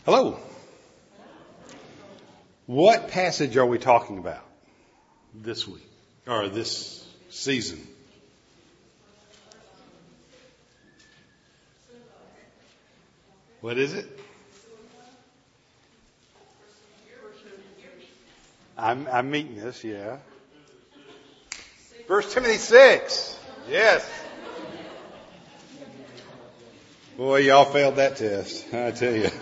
Hello. What passage are we talking about this week or this season? What is it? I'm meeting this, yeah. 1 Timothy 6. Yes. Boy, y'all failed that test, I tell you.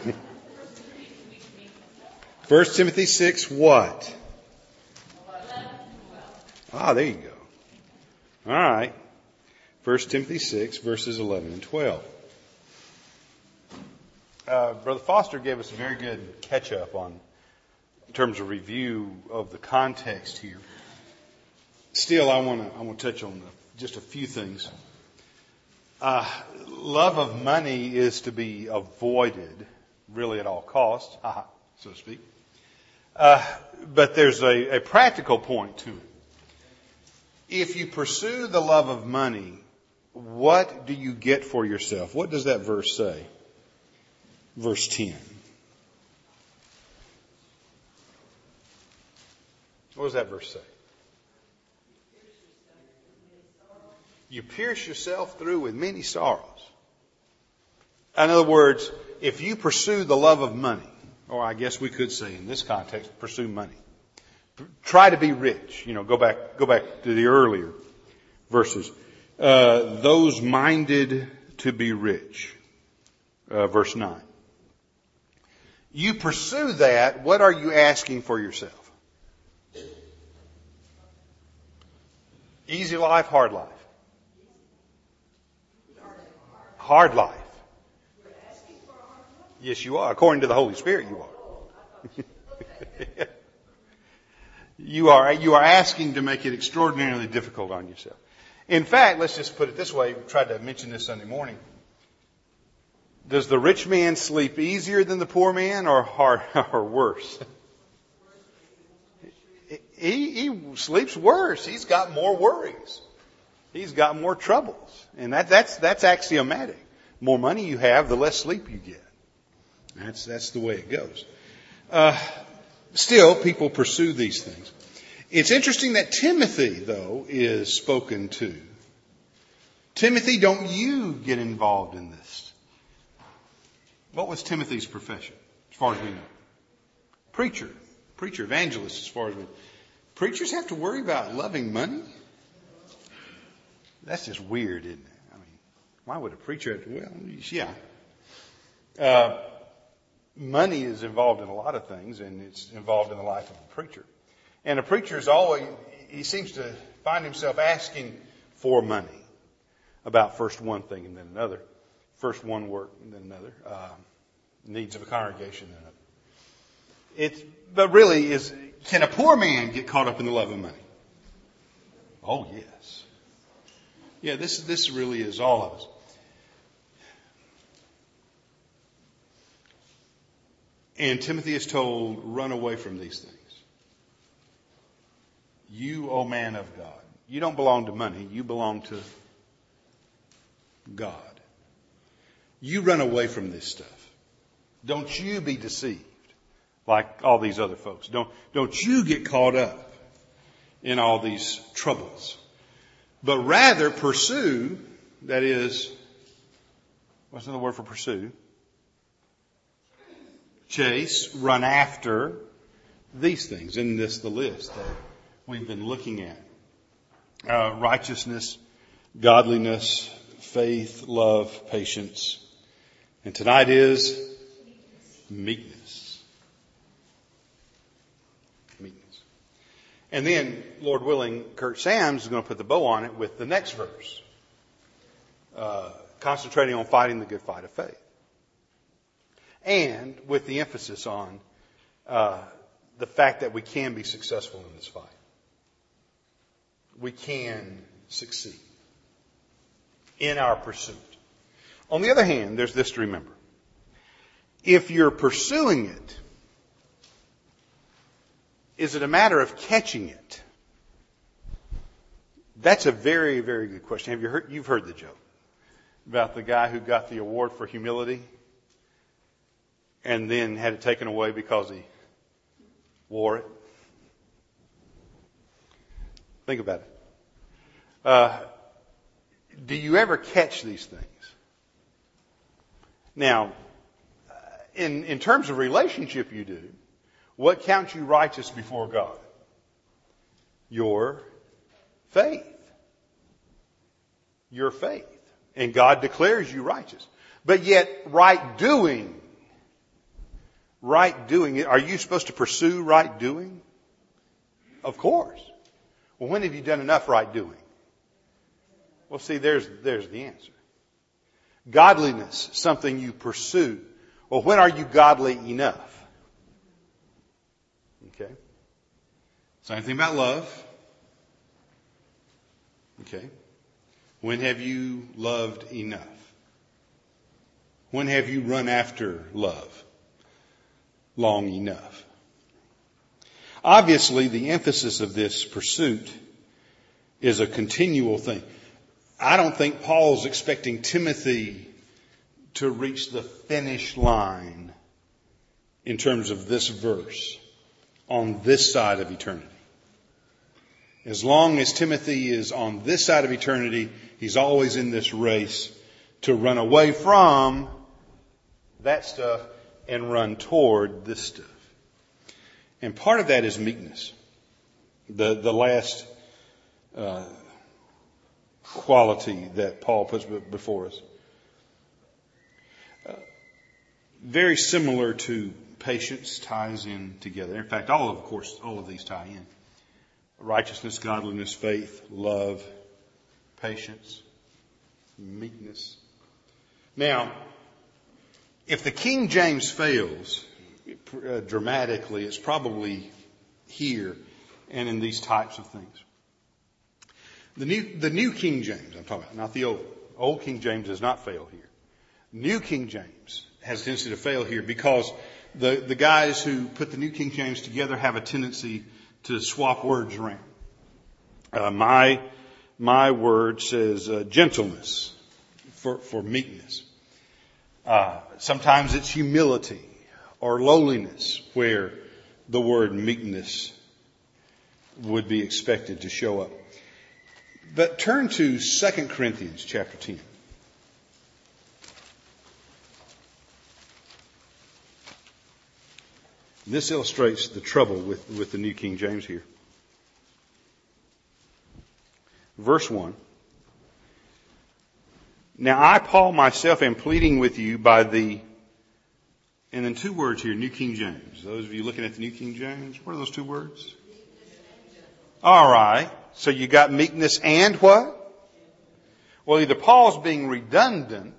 1 Timothy 6 what? There you go. All right. 1 Timothy 6 verses 11 and 12. Brother Foster gave us a very good catch-up in terms of review of the context here. Still, I want to touch on just a few things. Love of money is to be avoided, really at all costs, so to speak. But there's a practical point to it. If you pursue the love of money, what do you get for yourself? What does that verse say? Verse 10. What does that verse say? You pierce yourself through with many sorrows. In other words, if you pursue the love of money, or I guess we could say in this context, pursue money. Try to be rich. Go back to the earlier verses. Those minded to be rich. Verse 9. You pursue that, what are you asking for yourself? Easy life, hard life? Hard life. Yes, you are. According to the Holy Spirit, you are. You are asking to make it extraordinarily difficult on yourself. In fact, let's just put it this way. We tried to mention this Sunday morning. Does the rich man sleep easier than the poor man or worse? He sleeps worse. He's got more worries. He's got more troubles. And that's axiomatic. The more money you have, the less sleep you get. That's the way it goes. Still, people pursue these things. It's interesting that Timothy, though, is spoken to. Timothy, don't you get involved in this? What was Timothy's profession, as far as we know? Preacher, evangelist, as far as we know. Preachers have to worry about loving money? That's just weird, isn't it? I mean, why would a preacher have to? Well, yeah. Money is involved in a lot of things, and it's involved in the life of a preacher. And a preacher he seems to find himself asking for money about first one thing and then another. First one work and then another. Needs of a congregation and another. But really, can a poor man get caught up in the love of money? Oh, yes. Yeah, this really is all of us. And Timothy is told, run away from these things. You, O man of God. You don't belong to money. You belong to God. You run away from this stuff. Don't you be deceived like all these other folks. Don't you get caught up in all these troubles. But rather pursue, that is, what's another word for pursue? Chase, run after these things. In the list that we've been looking at. Righteousness, godliness, faith, love, patience. And tonight is meekness. Meekness. And then, Lord willing, Kurt Sams is going to put the bow on it with the next verse. Concentrating on fighting the good fight of faith. And with the emphasis on the fact that we can be successful in this fight. We can succeed in our pursuit. On the other hand, there's this to remember. If you're pursuing it, is it a matter of catching it? That's a very, very good question. You've heard the joke about the guy who got the award for humility? and then had it taken away because he wore it? Think about it. Do you ever catch these things? Now, in terms of relationship you do, what counts you righteous before God? Your faith. Your faith. And God declares you righteous. But yet, right doing, are you supposed to pursue right doing? Of course. Well, when have you done enough right doing? Well, see, there's the answer. Godliness, something you pursue. Well, when are you godly enough? Okay. Same thing about love. Okay. When have you loved enough? When have you run after love long enough? Obviously, the emphasis of this pursuit is a continual thing. I don't think Paul's expecting Timothy to reach the finish line in terms of this verse on this side of eternity. As long as Timothy is on this side of eternity, he's always in this race to run away from that stuff and run toward this stuff. And part of that is meekness. The last quality that Paul puts before us. Very similar to patience, ties in together. In fact, all of these tie in. Righteousness, godliness, faith, love, patience, meekness. Now, if the King James fails dramatically, it's probably here and in these types of things. The New King James, I'm talking about, not the old. Old King James does not fail here. New King James has a tendency to fail here because the guys who put the New King James together have a tendency to swap words around. My word says gentleness for meekness. Sometimes it's humility or lowliness where the word meekness would be expected to show up. But turn to 2 Corinthians chapter 10. This illustrates the trouble with the New King James here. Verse 1. Now I, Paul, myself am pleading with you by the... And then two words here, New King James. Those of you looking at the New King James, what are those two words? All right. So you got meekness and what? Well, either Paul's being redundant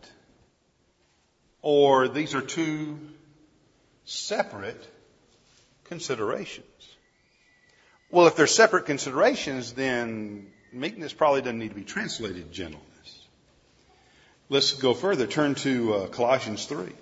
or these are two separate considerations. Well, if they're separate considerations, then meekness probably doesn't need to be translated gentleness. Let's go further. Turn to Colossians 3.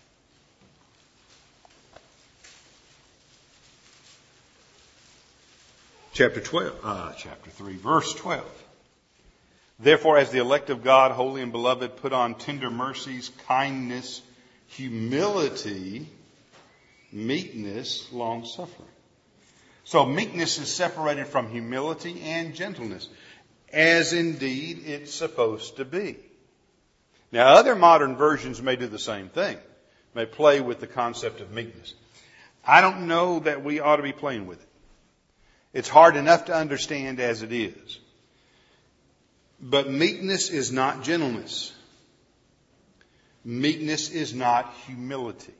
Chapter 3, verse 12. Therefore, as the elect of God, holy and beloved, put on tender mercies, kindness, humility, meekness, long-suffering. So meekness is separated from humility and gentleness, as indeed it's supposed to be. Now, other modern versions may do the same thing, may play with the concept of meekness. I don't know that we ought to be playing with it. It's hard enough to understand as it is. But meekness is not gentleness. Meekness is not humility.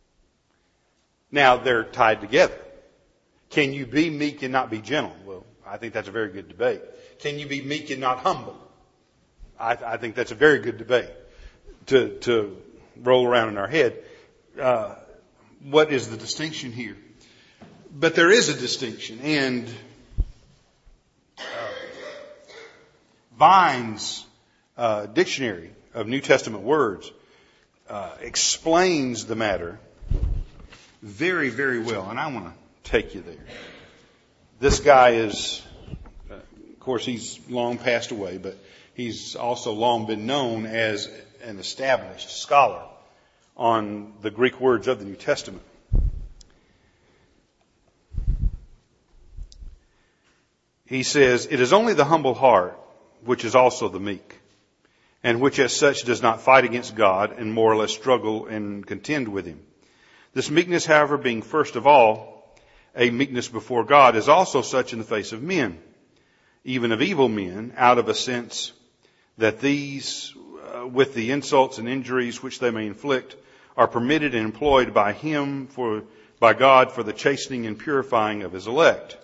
Now, they're tied together. Can you be meek and not be gentle? Well, I think that's a very good debate. Can you be meek and not humble? I think that's a very good debate to roll around in our head. What is the distinction here? But there is a distinction, and Vine's dictionary of New Testament words explains the matter very, very well, and I want to take you there. This guy is, of course, he's long passed away, but he's also long been known as an established scholar on the Greek words of the New Testament. He says, "It is only the humble heart, which is also the meek, and which as such does not fight against God and more or less struggle and contend with him. This meekness, however, being first of all a meekness before God, is also such in the face of men, even of evil men, out of a sense that these, with the insults and injuries which they may inflict, are permitted and employed by God for the chastening and purifying of his elect."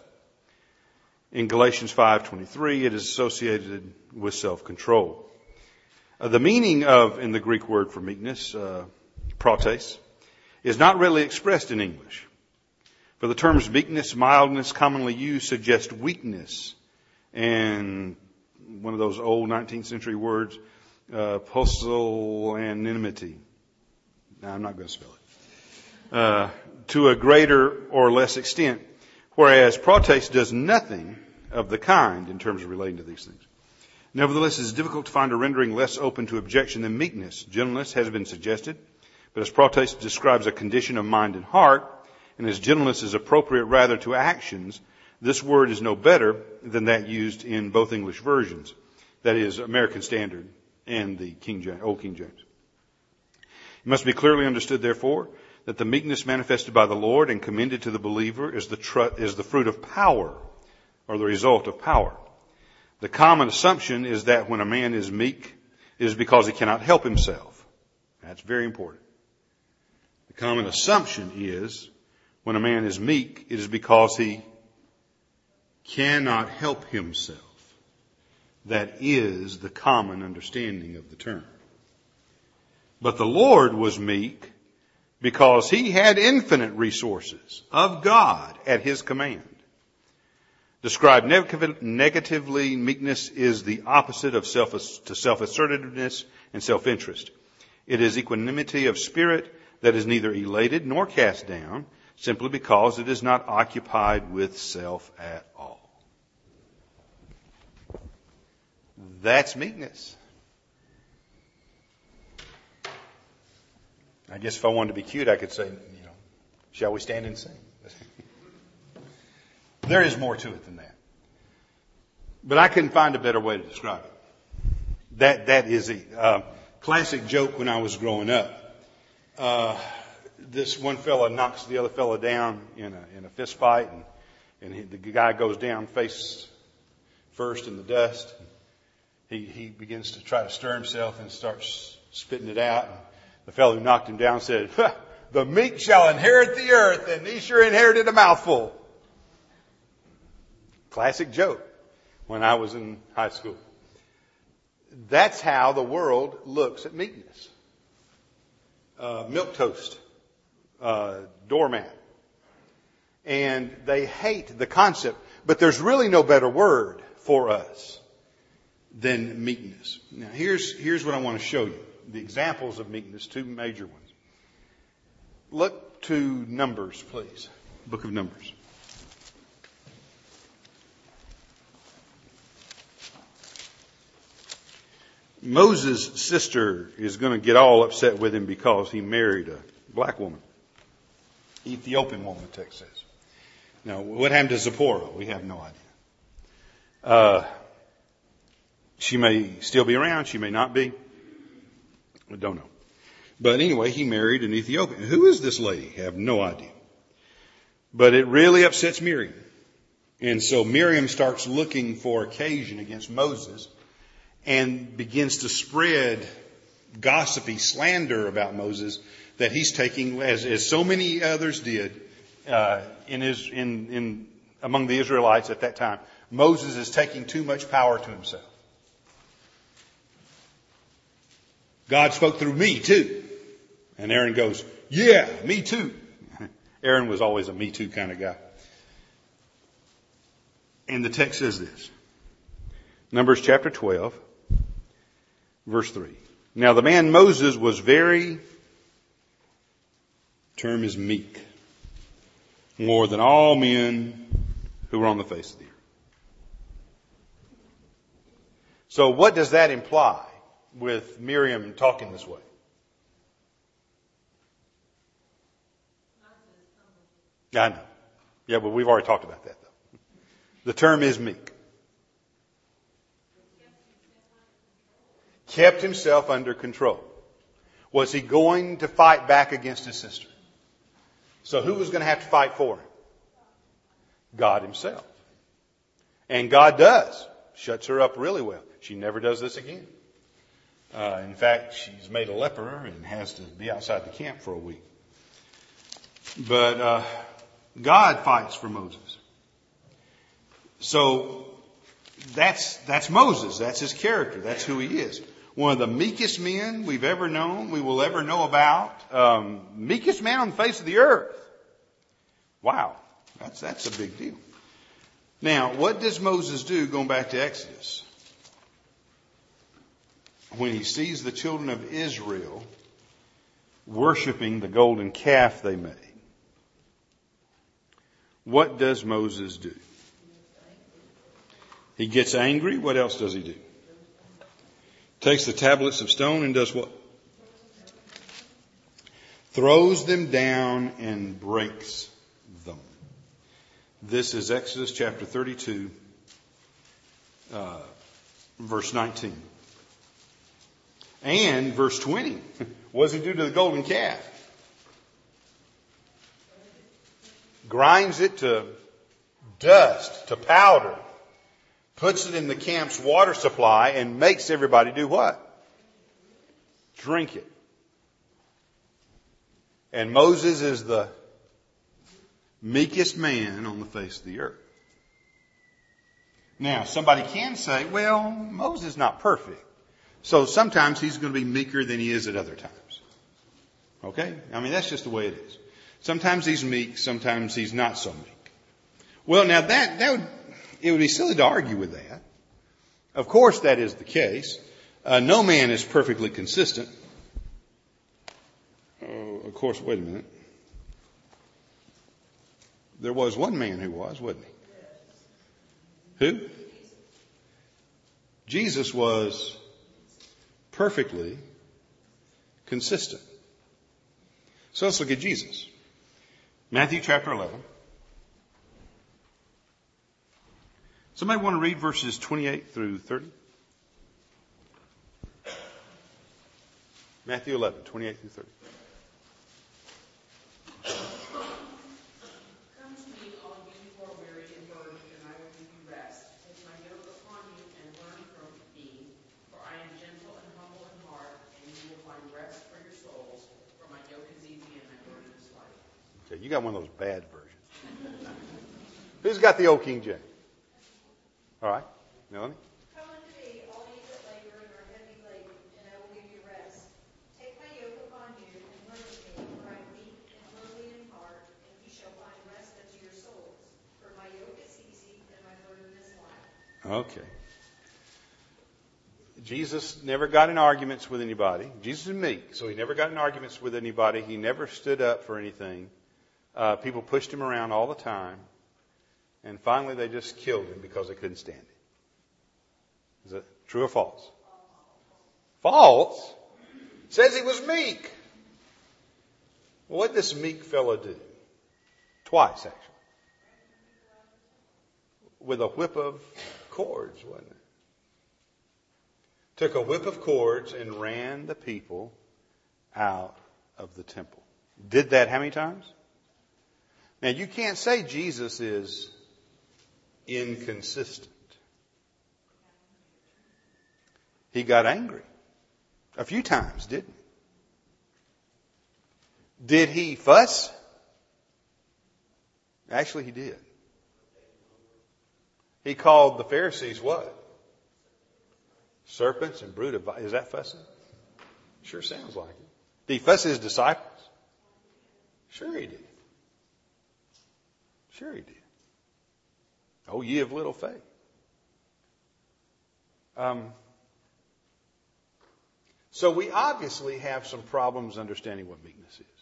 In Galatians 5:23, it is associated with self-control. The meaning in the Greek word for meekness, protes, is not readily expressed in English. For the terms meekness, mildness, commonly used, suggest weakness, and one of those old 19th century words, pusillanimity. Now, I'm not going to spell it. To a greater or less extent, whereas protes does nothing of the kind in terms of relating to these things. Nevertheless, it is difficult to find a rendering less open to objection than meekness. Gentleness has been suggested, but as protes describes a condition of mind and heart, and as gentleness is appropriate rather to actions, this word is no better than that used in both English versions. That is, American Standard and the Old King James. It must be clearly understood, therefore, that the meekness manifested by the Lord and commended to the believer is the fruit of power, or the result of power. The common assumption is that when a man is meek, it is because he cannot help himself. That's very important. The common assumption is when a man is meek, it is because he cannot help himself. That is the common understanding of the term. But the Lord was meek because he had infinite resources of God at his command. Described negatively, meekness is the opposite of self-assertiveness and self-interest. It is equanimity of spirit that is neither elated nor cast down, simply because it is not occupied with self at all. That's meekness. I guess if I wanted to be cute, I could say, shall we stand and sing? There is more to it than that. But I couldn't find a better way to describe it. That is a classic joke when I was growing up. This one fella knocks the other fella down in a fist fight, and the guy goes down face first in the dust. He begins to try to stir himself and starts spitting it out. And the fellow who knocked him down said, "The meek shall inherit the earth, and he sure inherited a mouthful." Classic joke when I was in high school. That's how the world looks at meekness. Milquetoast, doormat. And they hate the concept, but there's really no better word for us than meekness. Now, here's what I want to show you. The examples of meekness, two major ones. Look to Numbers, please. Book of Numbers. Moses' sister is going to get all upset with him because he married a black woman. Ethiopian woman, the text says. Now, what happened to Zipporah? We have no idea. She may still be around. She may not be. We don't know. But anyway, he married an Ethiopian. Who is this lady? I have no idea. But it really upsets Miriam. And so Miriam starts looking for occasion against Moses and begins to spread gossipy slander about Moses that he's taking, as so many others did among the Israelites at that time. Moses is taking too much power to himself. God spoke through me too. And Aaron goes, "Yeah, me too." Aaron was always a me too kind of guy. And the text says this. Numbers chapter 12, verse 3. Now the man Moses was term is meek, more than all men who were on the face of the earth. So what does that imply with Miriam talking this way? I know. Yeah, but we've already talked about that, though. The term is meek. Kept himself under control. Was he going to fight back against his sister? So who was going to have to fight for him? God himself. And God does. Shuts her up really well. She never does this again. In fact, she's made a leper and has to be outside the camp for a week. But God fights for Moses. So that's Moses. That's his character. That's who he is. One of the meekest men we've ever known, we will ever know about. Meekest man on the face of the earth. Wow. That's a big deal. Now, what does Moses do going back to Exodus? When he sees the children of Israel worshiping the golden calf they made. What does Moses do? He gets angry. What else does he do? Takes the tablets of stone and does what? Throws them down and breaks them. This is Exodus chapter 32, verse 19. And verse 20. What does he do to the golden calf? Grinds it to dust, to powder. Puts it in the camp's water supply and makes everybody do what? Drink it. And Moses is the meekest man on the face of the earth. Now, somebody can say, well, Moses is not perfect. So sometimes he's going to be meeker than he is at other times. Okay? I mean, that's just the way it is. Sometimes he's meek, sometimes he's not so meek. Well, now it would be silly to argue with that. Of course that is the case. No man is perfectly consistent. Of course, wait a minute. There was one man who was, wasn't he? Who? Jesus was perfectly consistent. So let's look at Jesus. Matthew chapter 11. Somebody want to read verses 28 through 30? Matthew 11, 28 through 30. Come to me, all you who are weary and burdened, and I will give you rest. Take my yoke upon you and learn from me, for I am gentle and humble in heart, and you will find rest for your souls. For my yoke is easy and my burden is light. Okay, you got one of those bad versions. Who's got the old King James? All right, Melanie? Come unto me, all ye that labor and are heavy laden, and I will give you rest. Take my yoke upon you and learn of me, for I am meek and lowly in heart, and ye shall find rest unto your souls. For my yoke is easy and my burden is light. Okay. Jesus never got in arguments with anybody. Jesus is meek, so he never got in arguments with anybody. He never stood up for anything. People pushed him around all the time. And finally, they just killed him because they couldn't stand it. Is that true or false? False? Says he was meek. Well, what did this meek fellow do? Twice, actually. With a whip of cords, wasn't it? Took a whip of cords and ran the people out of the temple. Did that how many times? Now, you can't say Jesus is inconsistent. He got angry a few times, didn't he? Did he fuss? Actually, he did. He called the Pharisees what? Serpents and brood of... Is that fussing? Sure sounds like it. Did he fuss his disciples? Sure he did. Sure he did. Oh, ye of little faith. So we obviously have some problems understanding what meekness is.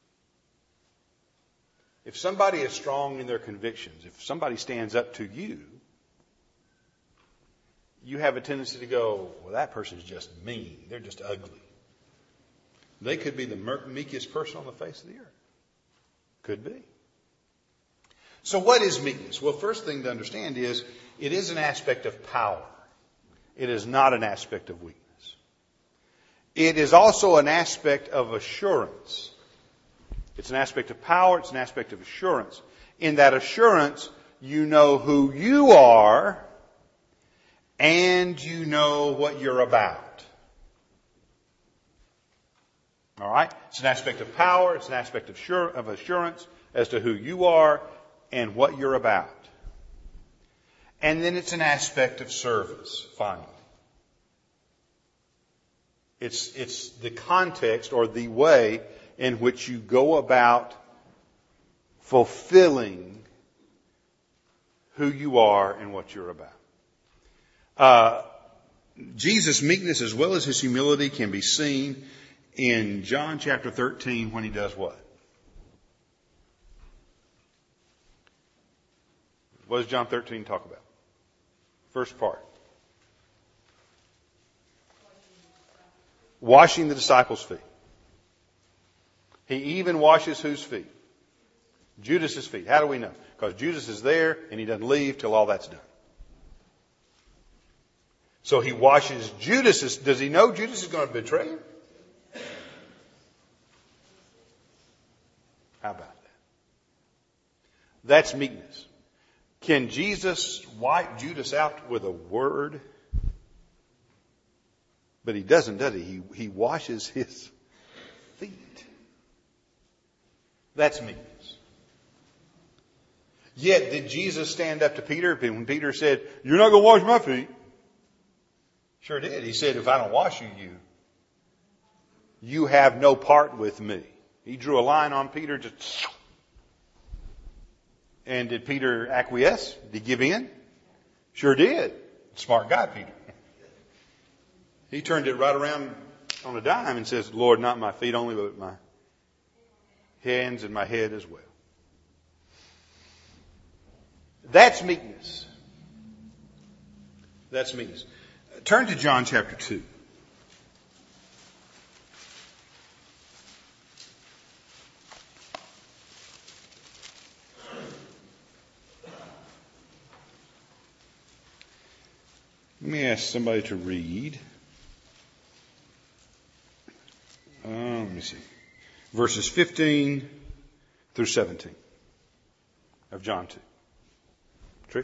If somebody is strong in their convictions, if somebody stands up to you, you have a tendency to go, well, that person's just mean. They're just ugly. They could be the meekest person on the face of the earth. Could be. So what is meekness? Well, first thing to understand is it is an aspect of power. It is not an aspect of weakness. It is also an aspect of assurance. It's an aspect of power. It's an aspect of assurance. In that assurance, you know who you are and you know what you're about. All right? It's an aspect of power. It's an aspect of assurance as to who you are and what you're about. And then it's an aspect of service, finally. It's the context or the way in which you go about fulfilling who you are and what you're about. Jesus' meekness as well as his humility can be seen in John chapter 13 when he does what? What does John 13 talk about? First part. Washing the disciples' feet. He even washes whose feet? Judas's feet. How do we know? Because Judas is there and he doesn't leave till all that's done. So he washes Judas's. Does he know Judas is going to betray him? How about that? That's meekness. Can Jesus wipe Judas out with a word? But he doesn't, does he? He washes his feet. That's meekness. Yet did Jesus stand up to Peter when Peter said, "You're not going to wash my feet"? Sure did. He said, "If I don't wash you have no part with me." He drew a line on Peter. Just. And did Peter acquiesce? Did he give in? Sure did. Smart guy, Peter. He turned it right around on a dime and says, "Lord, not my feet only, but my hands and my head as well." That's meekness. That's meekness. Turn to John chapter 2. Let me ask somebody to read. Let me see. Verses 15 through 17 of John 2. Trish?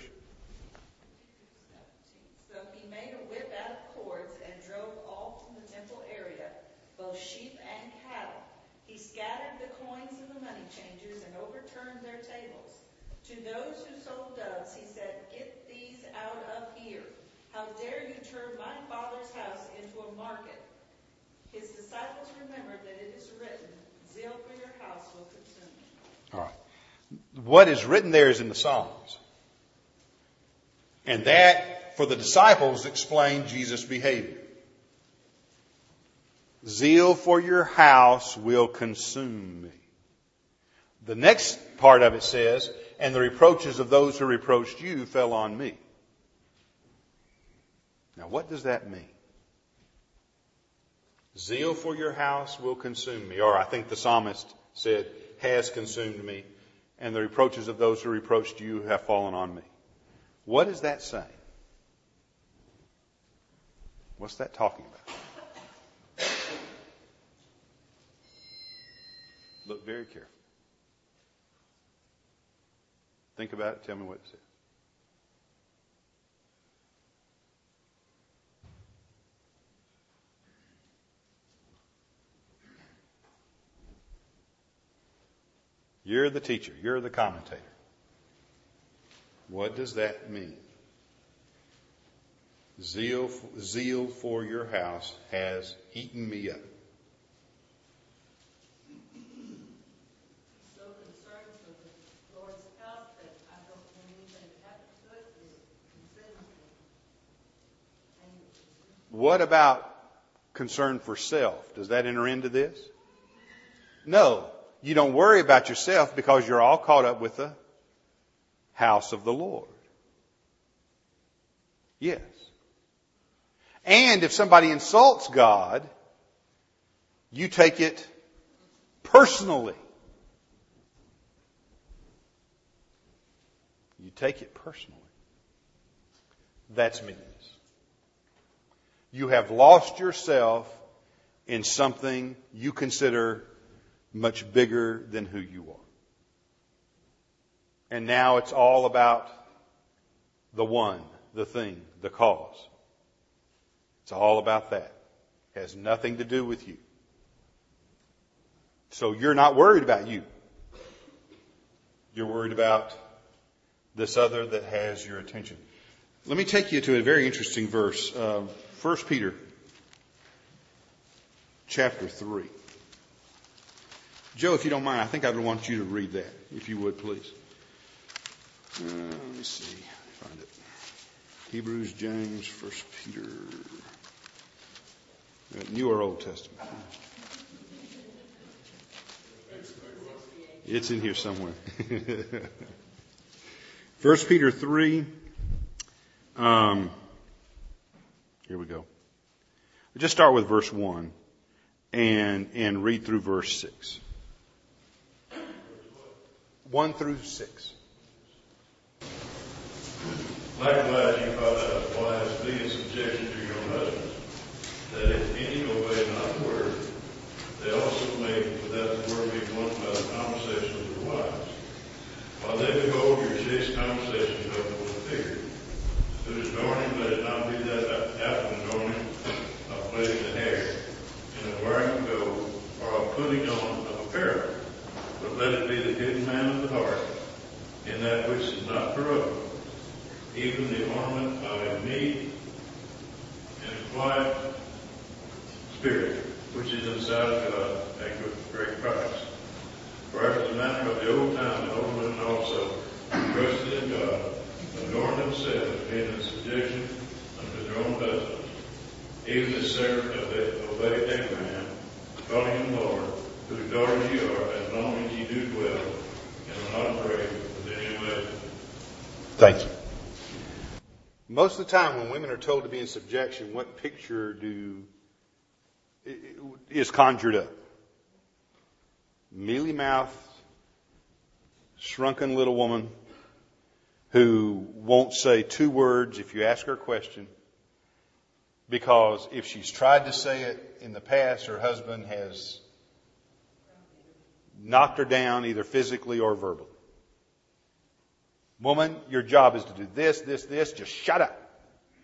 So he made a whip out of cords and drove all from the temple area, both sheep and cattle. He scattered the coins of the money changers and overturned their tables. To those who sold doves, he said, "Get these out of here. How dare you turn my Father's house into a market?" His disciples remembered that it is written, "Zeal for your house will consume me." All right. What is written there is in the Psalms. And that, for the disciples, explained Jesus' behavior. Zeal for your house will consume me. The next part of it says, "And the reproaches of those who reproached you fell on me." Now, what does that mean? Zeal for your house will consume me. Or I think the psalmist said, has consumed me. And the reproaches of those who reproached you have fallen on me. What is that saying? What's that talking about? Look very carefully. Think about it. Tell me what it says. You're the teacher. You're the commentator. What does that mean? Zeal for your house has eaten me up. So concerned for the Lord's house that I don't want anything to happen to it. It consumes me. What about concern for self? Does that enter into this? No. You don't worry about yourself because you're all caught up with the house of the Lord. Yes. And if somebody insults God, you take it personally. take it personally. That's meekness. You have lost yourself in something you consider much bigger than who you are. And now it's all about the one, the thing, the cause. It's all about that. It has nothing to do with you. So you're not worried about you. You're worried about this other that has your attention. Let me take you to a very interesting verse. 1 Peter chapter 3. Joe, if you don't mind, I think I would want you to read that, if you would, please. Let me see. Find it. Hebrews, James, 1 Peter. New or Old Testament? It's in here somewhere. 1 Peter 3. Here we go. We'll just start with verse 1 and read through verse 6. 1 through 6. Likewise, you wives, be in subjection to your own husbands, that if any obey not the word, they also may, without the word, be won by the conversation of their wives, while they behold your chaste conversation coupled with fear, whose adorning let it not be that outward adorning of plaiting the hair, and of wearing of gold, or of putting on of apparel, but let it be the hidden man of the heart, in that which is not corruptible, even the ornament of a meek and a quiet spirit, which is inside of God at great price. For after the manner of the old time, the old women also trusted in God, adorned themselves, being in subjection unto their own husbands, even as Sarah obeyed Abraham, calling him Lord, whose daughters ye are, as long as ye do dwell, and are not afraid of any way. Thank you. Most of the time when women are told to be in subjection, what picture is conjured up? Mealy-mouthed, shrunken little woman who won't say two words if you ask her a question, because if she's tried to say it in the past, her husband has knocked her down either physically or verbally. Woman, your job is to do this, this, this. Just shut up.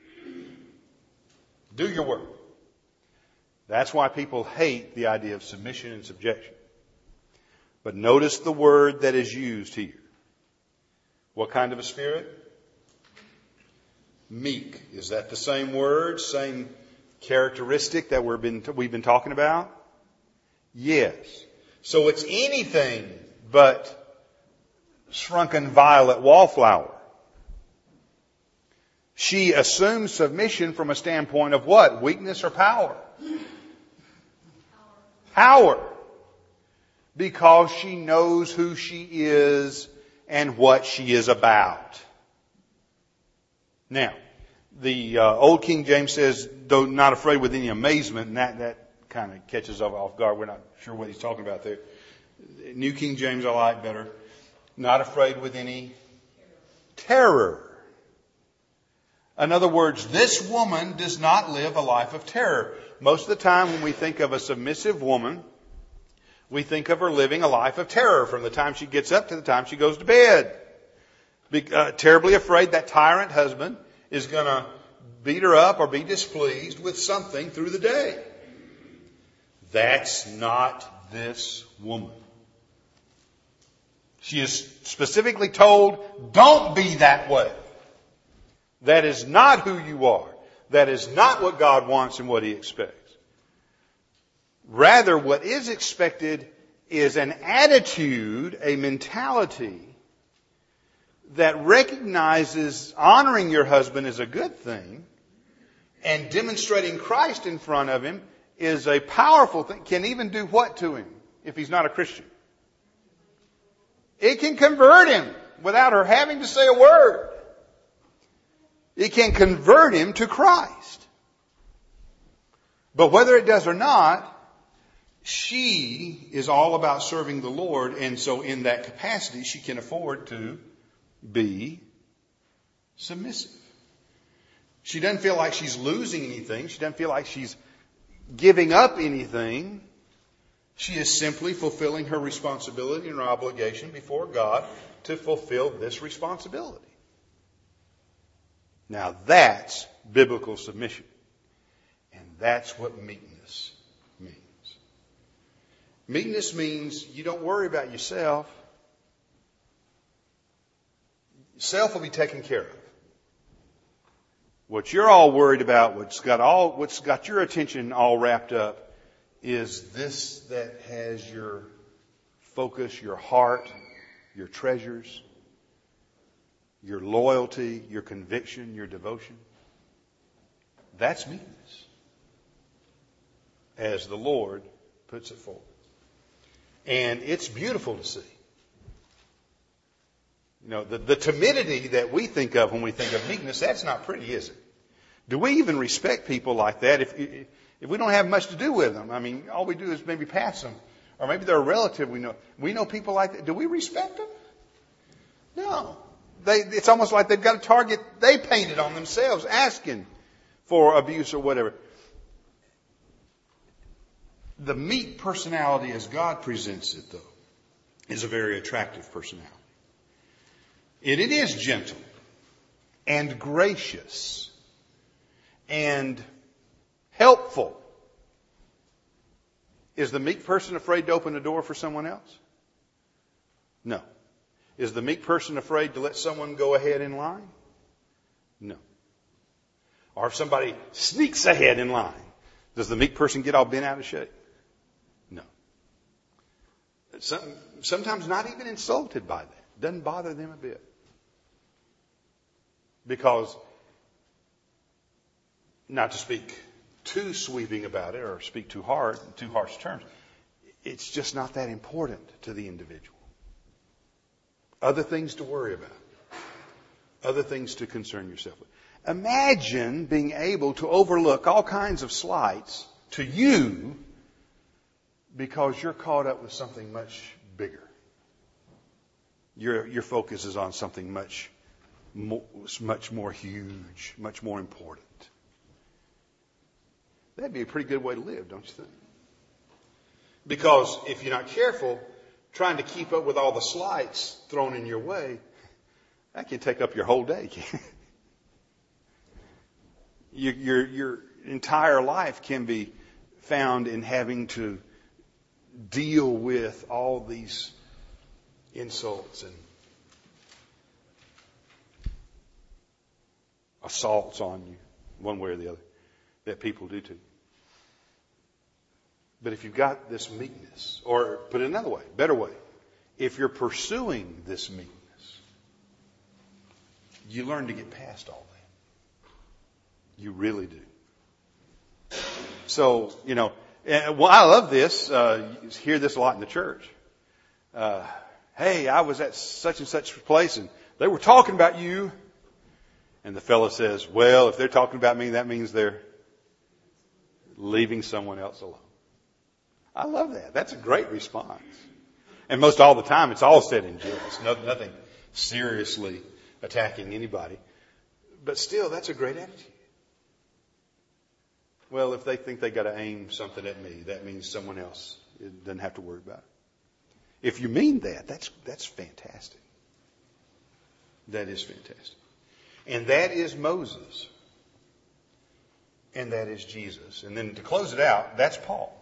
Do your work. That's why people hate the idea of submission and subjection. But notice the word that is used here. What kind of a spirit? Meek. Is that the same word, same characteristic that we've been talking about? Yes. So it's anything but shrunken violet wallflower. She assumes submission from a standpoint of what? Weakness or power? Power. Because she knows who she is and what she is about. Now, the Old King James says, though not afraid with any amazement, and that kind of catches us off guard. We're not sure what he's talking about there. New King James I like better. Not afraid with any terror. In other words, this woman does not live a life of terror. Most of the time when we think of a submissive woman, we think of her living a life of terror from the time she gets up to the time she goes to bed. Terribly afraid that tyrant husband is going to beat her up or be displeased with something through the day. That's not this woman. She is specifically told, don't be that way. That is not who you are. That is not what God wants and what He expects. Rather, what is expected is an attitude, a mentality that recognizes honoring your husband is a good thing, and demonstrating Christ in front of him is a powerful thing. Can even do what to him if he's not a Christian? It can convert him without her having to say a word. It can convert him to Christ. But whether it does or not, she is all about serving the Lord, and so in that capacity she can afford to be submissive. She doesn't feel like she's losing anything. She doesn't feel like she's giving up anything. She is simply fulfilling her responsibility and her obligation before God to fulfill this responsibility. Now that's biblical submission. And that's what meekness means. Meekness means you don't worry about yourself. Self will be taken care of. What you're all worried about, what's got your attention all wrapped up, is this that has your focus, your heart, your treasures, your loyalty, your conviction, your devotion. That's meekness, as the Lord puts it forward. And it's beautiful to see. You know, the timidity that we think of when we think of meekness, that's not pretty, is it? Do we even respect people like that if we don't have much to do with them? I mean, all we do is maybe pass them. Or maybe they're a relative we know. We know people like that. Do we respect them? No. It's almost like they've got a target they painted on themselves, asking for abuse or whatever. The meek personality as God presents it, though, is a very attractive personality. It is gentle and gracious and helpful. Is the meek person afraid to open the door for someone else? No. Is the meek person afraid to let someone go ahead in line? No. Or if somebody sneaks ahead in line, does the meek person get all bent out of shape? No. Sometimes not even insulted by that. Doesn't bother them a bit. Because, not to speak too sweeping about it or speak too hard, in too harsh terms, it's just not that important to the individual. Other things to worry about. Other things to concern yourself with. Imagine being able to overlook all kinds of slights to you because you're caught up with something much bigger. Your focus is on something much more huge, much more important. That'd be a pretty good way to live, don't you think? Because if you're not careful, trying to keep up with all the slights thrown in your way, that can take up your whole day. Your entire life can be found in having to deal with all these insults and assaults on you, one way or the other, that people do to you. But if you've got this meekness, or put it another way, better way, if you're pursuing this meekness, you learn to get past all that. You really do. So, I love this. You hear this a lot in the church. Hey, I was at such and such place and they were talking about you. And the fellow says, well, if they're talking about me, that means they're leaving someone else alone. I love that. That's a great response. And most all the time, it's all said in jest. Nothing seriously attacking anybody. But still, that's a great attitude. Well, if they think they got to aim something at me, that means someone else doesn't have to worry about it. If you mean that, that's fantastic. That is fantastic. And that is Moses. And that is Jesus. And then to close it out, that's Paul.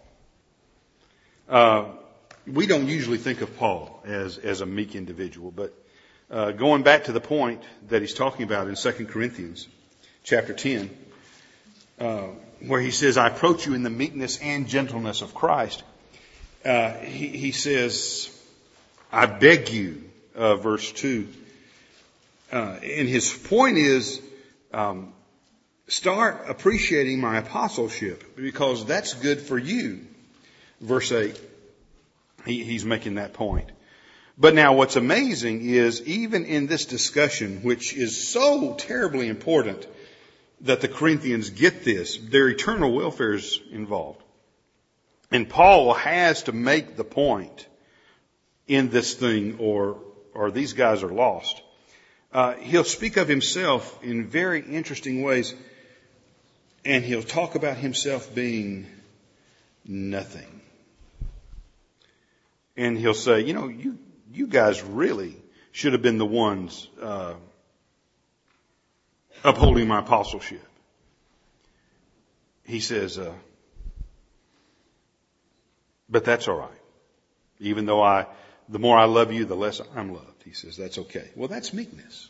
We don't usually think of Paul as a meek individual, but going back to the point that he's talking about in 2 Corinthians chapter 10, where he says, I approach you in the meekness and gentleness of Christ. He says, I beg you, verse 2. And his point is, start appreciating my apostleship because that's good for you. Verse 8, he's making that point. But now what's amazing is even in this discussion, which is so terribly important that the Corinthians get this, their eternal welfare is involved. And Paul has to make the point in this thing or these guys are lost. He'll speak of himself in very interesting ways, and he'll talk about himself being nothing. And he'll say, you guys really should have been the ones upholding my apostleship. He says, but that's all right. Even though the more I love you, the less I'm loved. He says, that's okay. Well, that's meekness.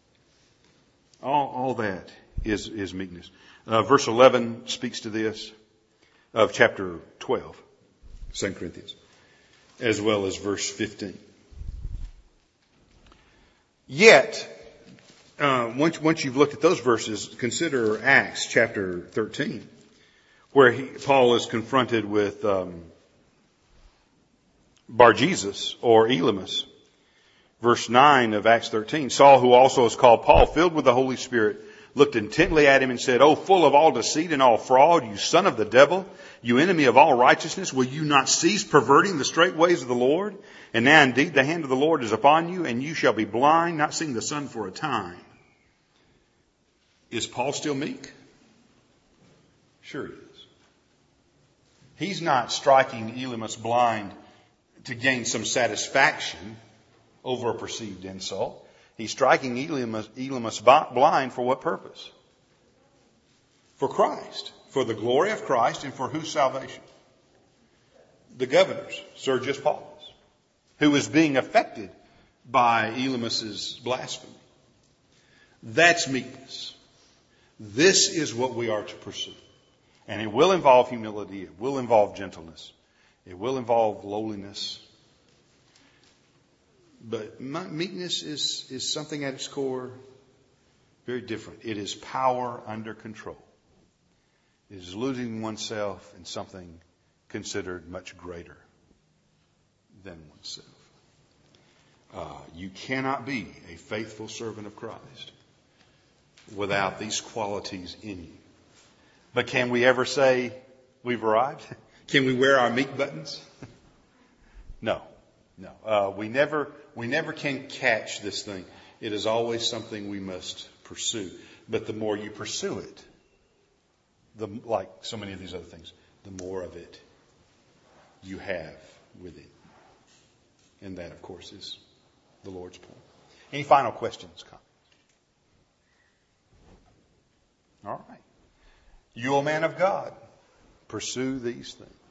All that is meekness. Verse 11 speaks to this of chapter 12, 2 Corinthians, as well as verse 15. Yet, once you've looked at those verses, consider Acts chapter 13, where Paul is confronted with Bar-Jesus or Elymas. Verse 9 of Acts 13, Saul, who also is called Paul, filled with the Holy Spirit, looked intently at him and said, "O full of all deceit and all fraud, you son of the devil, you enemy of all righteousness, will you not cease perverting the straight ways of the Lord? And now indeed the hand of the Lord is upon you, and you shall be blind, not seeing the sun for a time." Is Paul still meek? Sure he is. He's not striking Elymas blind to gain some satisfaction over a perceived insult. He's striking Elymas blind for what purpose? For Christ. For the glory of Christ, and for whose salvation? The governor's, Sergius Paulus, who is being affected by Elymas's blasphemy. That's meekness. This is what we are to pursue. And it will involve humility. It will involve gentleness. It will involve lowliness. But meekness is something at its core very different. It is power under control. It is losing oneself in something considered much greater than oneself. You cannot be a faithful servant of Christ without these qualities in you. But can we ever say we've arrived? Can we wear our meek buttons? No. We never can catch this thing. It is always something we must pursue. But the more you pursue it, like so many of these other things, the more of it you have within. And that, of course, is the Lord's point. Any final questions, comments? All right. You, O man of God, pursue these things.